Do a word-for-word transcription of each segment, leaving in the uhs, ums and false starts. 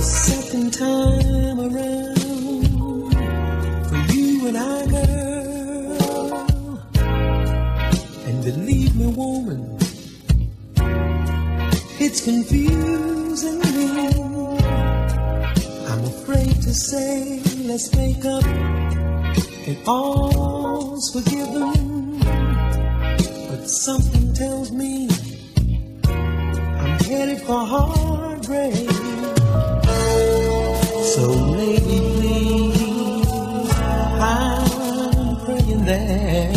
second time around for you and I, girl. And believe me, woman, it's confusing me. I'm afraid to say let's make up and all's forgiven, but something tells me I'm headed for heartbreak. So lady, please, I'm praying that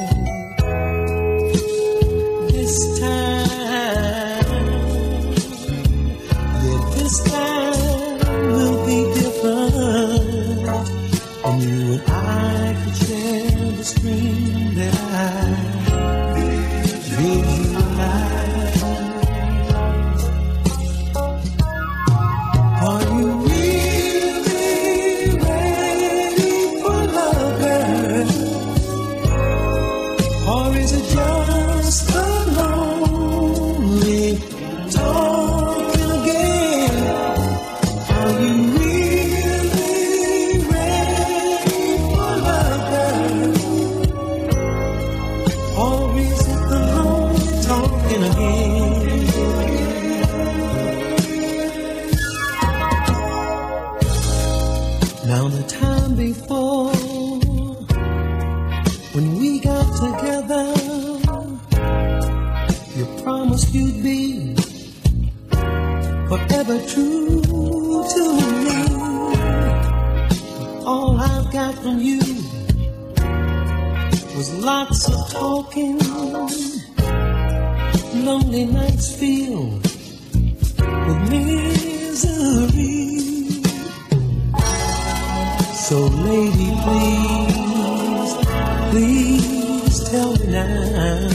this time, yeah, this time will be different, and you and I could share the stream that I visualize. Are you really ready for love, girl? Or is it just a lonely talking again? Are you really ready for love, girl? Or is it the lonely talking again? Now the time before, when we got together, you promised you'd be forever true to me. All I've got from you was lots of talking, lonely nights filled with misery. So lady, please, please tell me now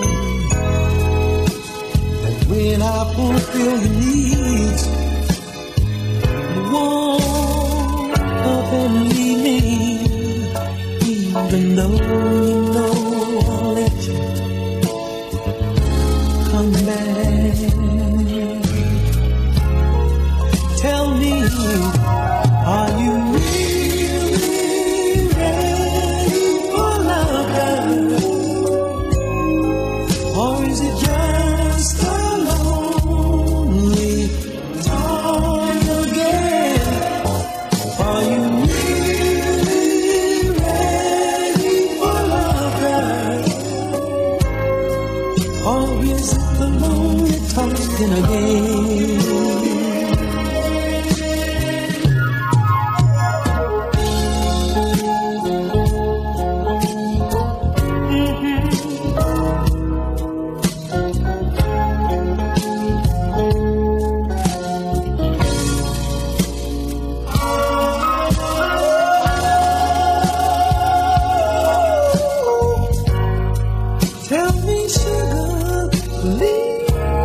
that when I fulfill your needs, you won't up and leave me, even though you know I'll let you come back. Tell me, are you really ready for love, girl? Or is it just a lonely talk again? Are you really ready for love, girl? Or is it the lonely talking again? Tell me, sugar, please,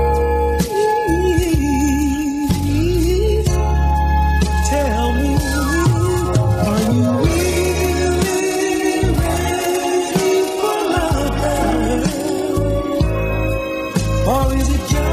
tell me, are you really ready for love, girl? Or is it just